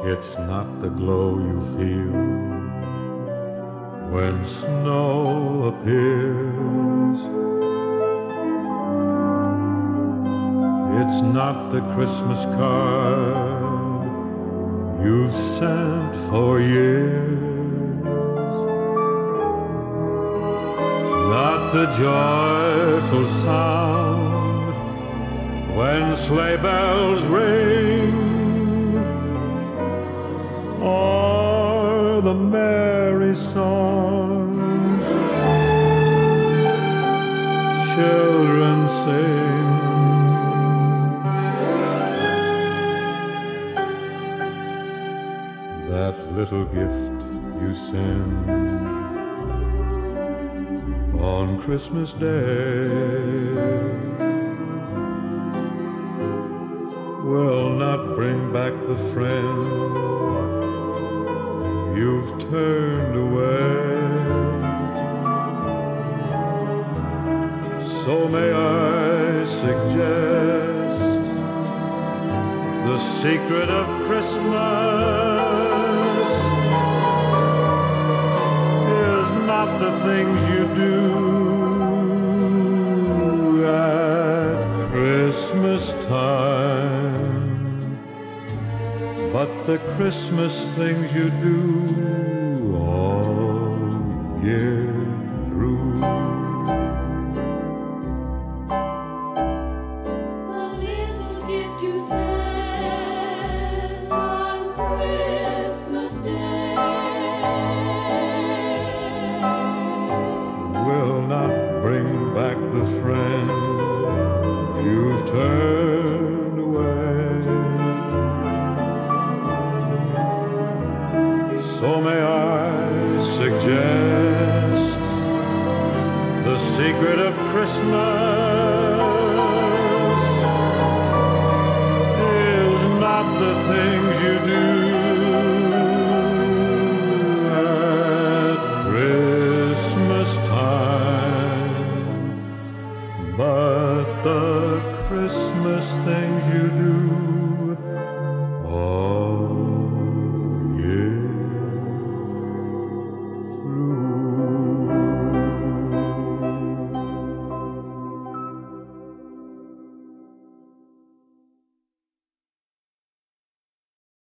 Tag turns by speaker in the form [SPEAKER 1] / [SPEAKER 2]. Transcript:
[SPEAKER 1] It's not the glow you feel when snow appears. It's not the Christmas card you've sent for years. Not the joyful sound when sleigh bells ring, or the merry songs children sing. That little gift you send on Christmas Day will not bring back the friend you've turned away. So may I suggest the secret of Christmas is not the things you do at Christmas time, but the Christmas things you do all year through.
[SPEAKER 2] The little gift you send on Christmas Day
[SPEAKER 1] will not bring back the friend you've turned away. So may I suggest the secret of Christmas is not the things you do at Christmas time, but the Christmas things you do